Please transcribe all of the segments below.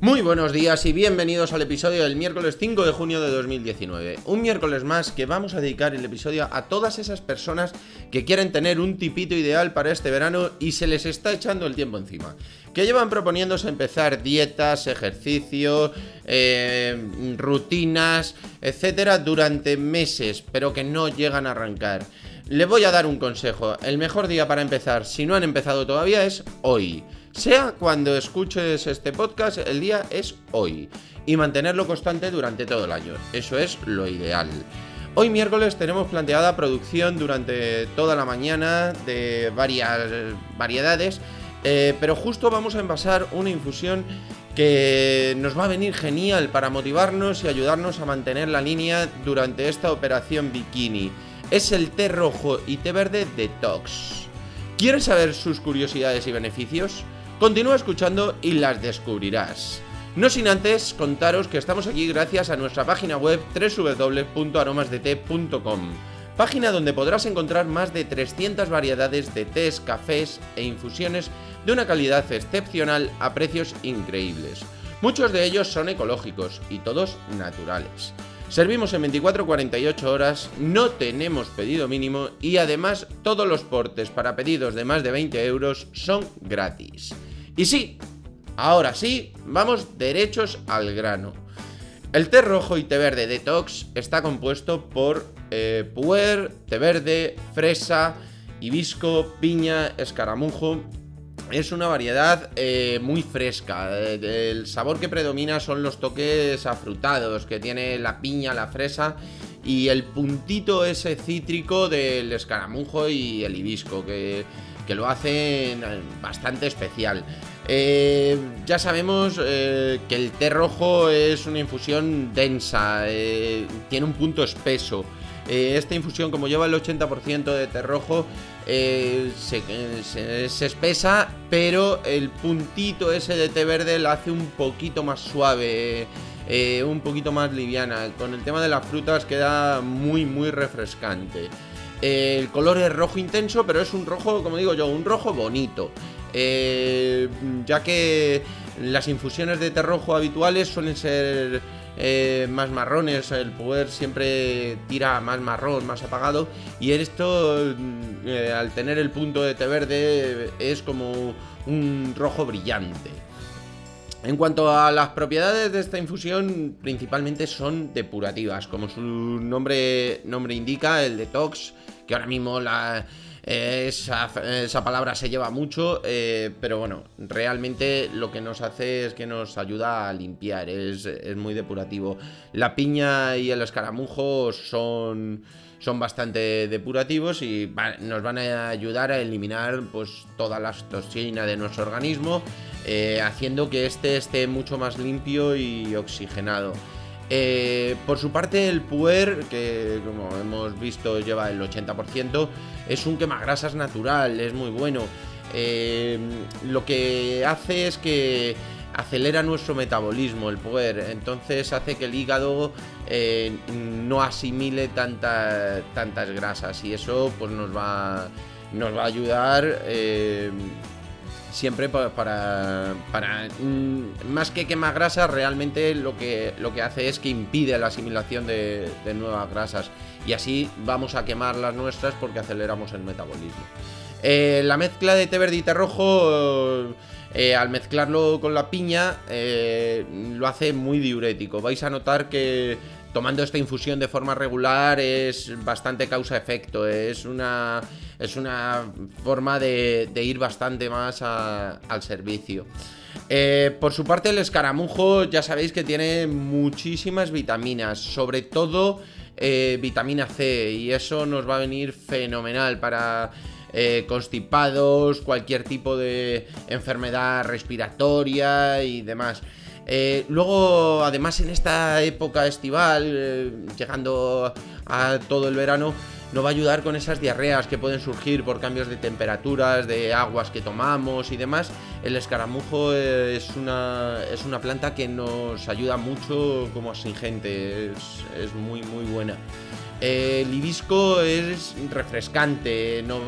Muy buenos días y bienvenidos al episodio del miércoles 5 de junio de 2019. Un miércoles más que vamos a dedicar el episodio a todas esas personas que quieren tener un tipito ideal para este verano y se les está echando el tiempo encima. Que llevan proponiéndose empezar dietas, ejercicio, rutinas, etcétera, durante meses, pero que no llegan a arrancar. Les voy a dar un consejo. El mejor día para empezar, si no han empezado todavía, es hoy. Sea cuando escuches este podcast, el día es hoy. Y mantenerlo constante durante todo el año. Eso es lo ideal. Hoy miércoles tenemos planteada producción durante toda la mañana de varias variedades. Pero justo vamos a envasar una infusión que nos va a venir genial para motivarnos y ayudarnos a mantener la línea durante esta operación bikini. Es el té rojo y té verde Detox. ¿Quieres saber sus curiosidades y beneficios? Continúa escuchando y las descubrirás. No sin antes contaros que estamos aquí gracias a nuestra página web www.aromasdete.com, página donde podrás encontrar más de 300 variedades de tés, cafés e infusiones de una calidad excepcional a precios increíbles. Muchos de ellos son ecológicos y todos naturales. Servimos en 24-48 horas, no tenemos pedido mínimo y además todos los portes para pedidos de más de 20 euros son gratis. Y sí, ahora sí, vamos derechos al grano. El té rojo y té verde Detox está compuesto por puer, té verde, fresa, hibisco, piña, escaramujo. Es una variedad muy fresca. El sabor que predomina son los toques afrutados que tiene la piña, la fresa y el puntito ese cítrico del escaramujo y el hibisco que lo hacen bastante especial. Ya sabemos que el té rojo es una infusión densa, tiene un punto espeso. Esta infusión, como lleva el 80% de té rojo, se espesa, pero el puntito ese de té verde la hace un poquito más suave, un poquito más liviana. Con el tema de las frutas queda muy refrescante. El color es rojo intenso, pero es un rojo, como digo yo, un rojo bonito. Ya que las infusiones de té rojo habituales suelen ser más marrones, el puer siempre tira más marrón, más apagado, y esto al tener el punto de té verde es como un rojo brillante. En cuanto a las propiedades de esta infusión, principalmente son depurativas, como su nombre indica, el detox, que ahora mismo esa palabra se lleva mucho, pero bueno, realmente lo que nos hace es que nos ayuda a limpiar, es muy depurativo. La piña y el escaramujo son bastante depurativos y nos van a ayudar a eliminar pues toda la toxina de nuestro organismo, haciendo que este esté mucho más limpio y oxigenado. Por su parte, el puer, que como hemos visto lleva el 80%, es un quemagrasas natural, es muy bueno. Lo que hace es que acelera nuestro metabolismo, el puer, entonces hace que el hígado no asimile tantas grasas, y eso pues nos va a ayudar siempre para más que quemar grasas, realmente lo que hace es que impide la asimilación de nuevas grasas, y así vamos a quemar las nuestras porque aceleramos el metabolismo. La mezcla de té verde y té rojo, al mezclarlo con la piña, lo hace muy diurético. Vais a notar que tomando esta infusión de forma regular es bastante causa-efecto, es una forma de ir bastante más al servicio. Por su parte, el escaramujo ya sabéis que tiene muchísimas vitaminas, sobre todo vitamina C, y eso nos va a venir fenomenal para constipados, cualquier tipo de enfermedad respiratoria y demás. Luego, además, en esta época estival, llegando a todo el verano, nos va a ayudar con esas diarreas que pueden surgir por cambios de temperaturas, de aguas que tomamos y demás. El escaramujo es una planta que nos ayuda mucho como astringente, es muy buena. El hibisco es refrescante, nos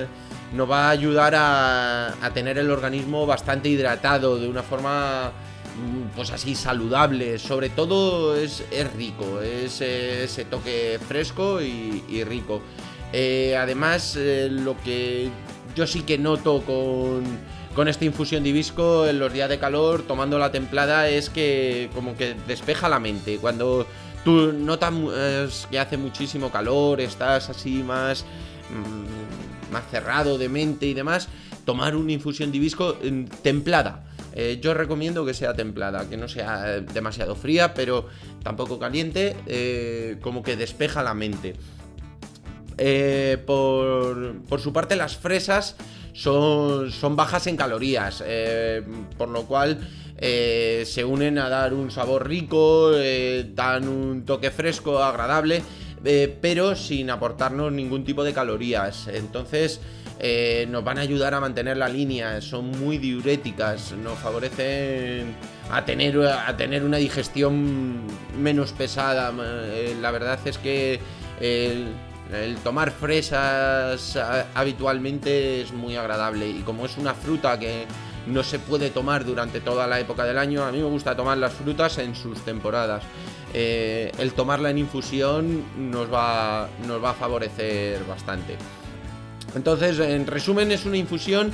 va a ayudar a tener el organismo bastante hidratado de una forma pues así saludable. Sobre todo es rico, es ese toque fresco y rico. Además, lo que yo sí que noto con esta infusión de hibisco en los días de calor, tomando la templada, es que como que despeja la mente. Cuando tú notas que hace muchísimo calor, estás así más cerrado de mente y demás, tomar una infusión de hibisco templada. Yo recomiendo que sea templada, que no sea demasiado fría, pero tampoco caliente, como que despeja la mente. Por su parte, las fresas son bajas en calorías, por lo cual se unen a dar un sabor rico, dan un toque fresco, agradable, pero sin aportarnos ningún tipo de calorías. Entonces nos van a ayudar a mantener la línea, son muy diuréticas, nos favorecen a tener una digestión menos pesada. La verdad es que el tomar fresas habitualmente es muy agradable, y como es una fruta que no se puede tomar durante toda la época del año, a mí me gusta tomar las frutas en sus temporadas. El tomarla en infusión nos va a favorecer bastante. Entonces, en resumen, es una infusión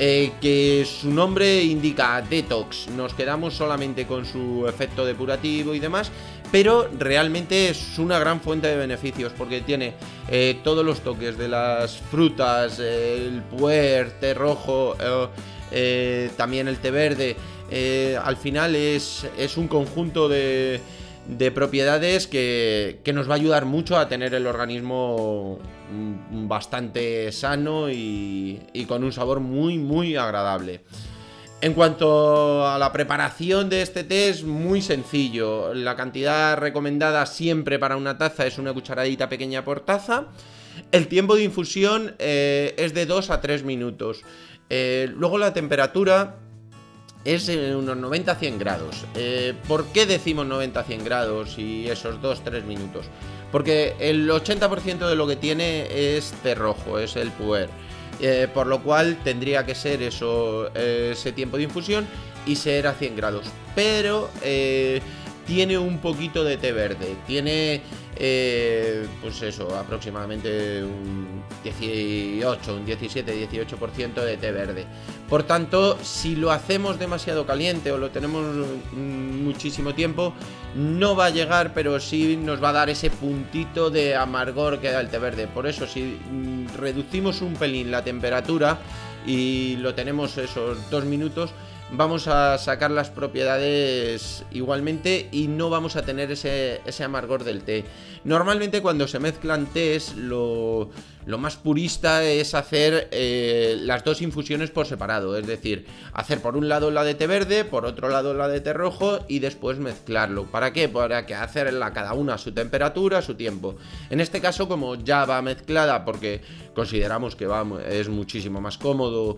que su nombre indica detox. Nos quedamos solamente con su efecto depurativo y demás, pero realmente es una gran fuente de beneficios, porque tiene todos los toques de las frutas, el puer, té rojo, también el té verde. Al final es un conjunto de propiedades que nos va a ayudar mucho a tener el organismo bastante sano y con un sabor muy muy agradable. En cuanto a la preparación de este té, es muy sencillo. La cantidad recomendada siempre para una taza es una cucharadita pequeña por taza. El tiempo de infusión es de 2 a 3 minutos. Luego la temperatura es unos 90-100 grados. ¿Por qué decimos 90-100 grados y esos 2-3 minutos? Porque el 80% de lo que tiene es té rojo, es el puer. Por lo cual tendría que ser ese tiempo de infusión y ser a 100 grados. Pero tiene un poquito de té verde. Tiene, pues eso, aproximadamente un 18, un 17-18% de té verde. Por tanto, si lo hacemos demasiado caliente o lo tenemos muchísimo tiempo, no va a llegar, pero sí nos va a dar ese puntito de amargor que da el té verde. Por eso, si reducimos un pelín la temperatura y lo tenemos esos 2 minutos, vamos a sacar las propiedades igualmente y no vamos a tener ese amargor del té. Normalmente cuando se mezclan tés, lo más purista es hacer las dos infusiones por separado. Es decir, hacer por un lado la de té verde, por otro lado la de té rojo y después mezclarlo. ¿Para qué? Para que hacerla cada una a su temperatura, a su tiempo. En este caso, como ya va mezclada, porque consideramos que es muchísimo más cómodo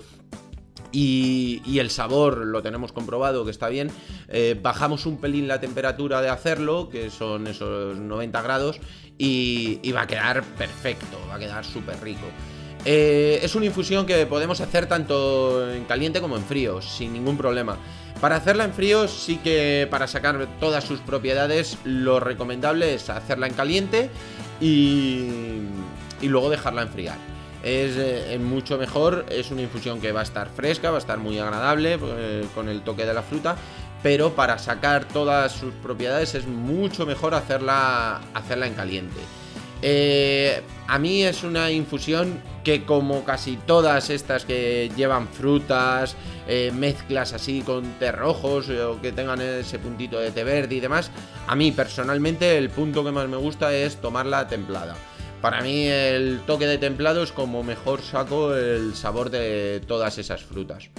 y el sabor lo tenemos comprobado que está bien, bajamos un pelín la temperatura de hacerlo, que son esos 90 grados, y va a quedar perfecto, va a quedar súper rico. Es una infusión que podemos hacer tanto en caliente como en frío, sin ningún problema. Para hacerla en frío, sí que para sacar todas sus propiedades, lo recomendable es hacerla en caliente y luego dejarla enfriar. Es mucho mejor, es una infusión que va a estar fresca, va a estar muy agradable con el toque de la fruta, pero para sacar todas sus propiedades es mucho mejor hacerla en caliente. A mí es una infusión que, como casi todas estas que llevan frutas, mezclas así con té rojos o que tengan ese puntito de té verde y demás, a mí personalmente el punto que más me gusta es tomarla templada. Para mí el toque de templado es como mejor saco el sabor de todas esas frutas.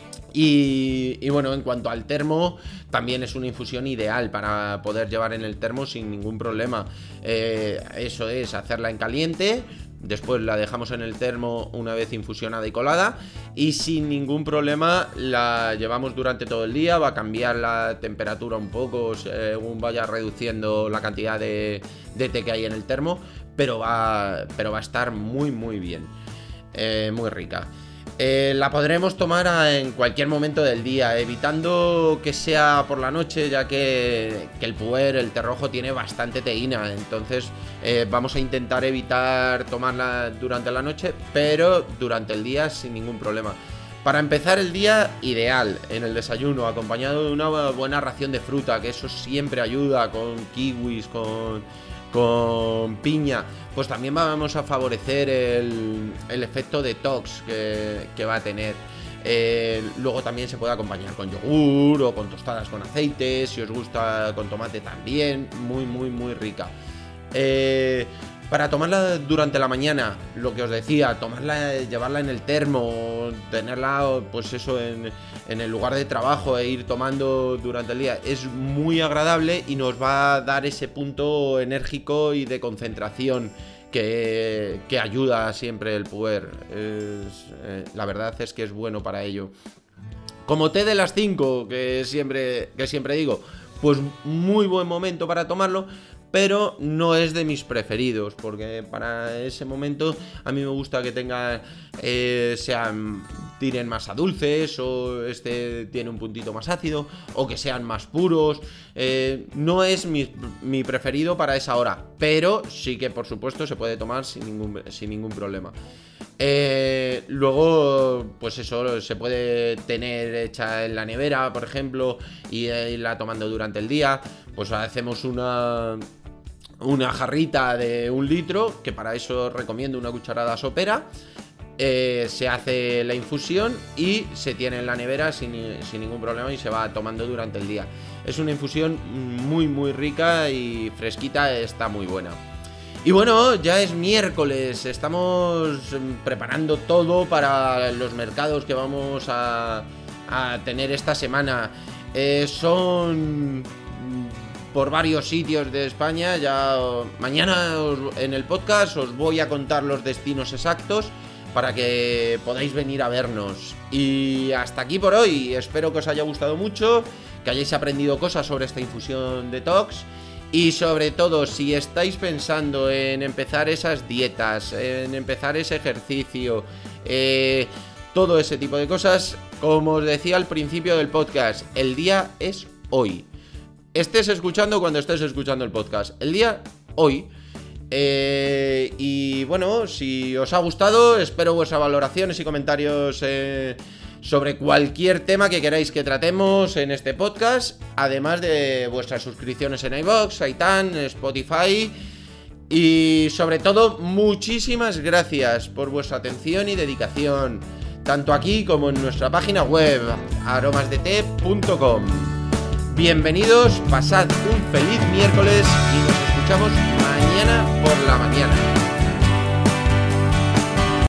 Y bueno, en cuanto al termo, también es una infusión ideal para poder llevar en el termo sin ningún problema. Eso es, hacerla en caliente, después la dejamos en el termo una vez infusionada y colada, y sin ningún problema la llevamos durante todo el día. Va a cambiar la temperatura un poco según vaya reduciendo la cantidad de té que hay en el termo, pero va a estar muy muy bien, muy rica. La podremos tomar en cualquier momento del día, evitando que sea por la noche, ya que el puer, el té rojo, tiene bastante teína. Entonces vamos a intentar evitar tomarla durante la noche, pero durante el día sin ningún problema. Para empezar el día, ideal, en el desayuno, acompañado de una buena ración de fruta, que eso siempre ayuda, con kiwis, con piña, pues también vamos a favorecer el efecto detox que va a tener. Luego también se puede acompañar con yogur o con tostadas con aceite, si os gusta con tomate también, muy rica. Para tomarla durante la mañana, lo que os decía, llevarla en el termo, tenerla pues eso en el lugar de trabajo e ir tomando durante el día, es muy agradable y nos va a dar ese punto enérgico y de concentración que ayuda siempre el puer. La verdad es que es bueno para ello. Como té de las 5, que siempre digo, pues muy buen momento para tomarlo, pero no es de mis preferidos, porque para ese momento a mí me gusta que tengan tiren más a dulces, o tiene un puntito más ácido, o que sean más puros. No es mi preferido para esa hora, pero sí que por supuesto se puede tomar sin ningún problema. Luego, pues eso se puede tener hecha en la nevera, por ejemplo, y irla tomando durante el día. Pues hacemos una jarrita de 1 litro, que para eso recomiendo una cucharada sopera. Se hace la infusión y se tiene en la nevera sin ningún problema y se va tomando durante el día. Es una infusión muy rica y fresquita, está muy buena. Y bueno, ya es miércoles, estamos preparando todo para los mercados que vamos a tener esta semana. Son por varios sitios de España. Ya mañana en el podcast os voy a contar los destinos exactos para que podáis venir a vernos. Y hasta aquí por hoy. Espero que os haya gustado mucho, que hayáis aprendido cosas sobre esta infusión detox. Y sobre todo, si estáis pensando en empezar esas dietas, en empezar ese ejercicio, todo ese tipo de cosas, como os decía al principio del podcast, el día es hoy. Estés escuchando cuando estés escuchando el podcast, el día hoy. Y bueno, si os ha gustado, espero vuestras valoraciones y comentarios sobre cualquier tema que queráis que tratemos en este podcast, además de vuestras suscripciones en iVoox, iTunes, Spotify. Y sobre todo, muchísimas gracias por vuestra atención y dedicación, tanto aquí como en nuestra página web, aromasdete.com. Bienvenidos, pasad un feliz miércoles y nos escuchamos mañana por la mañana.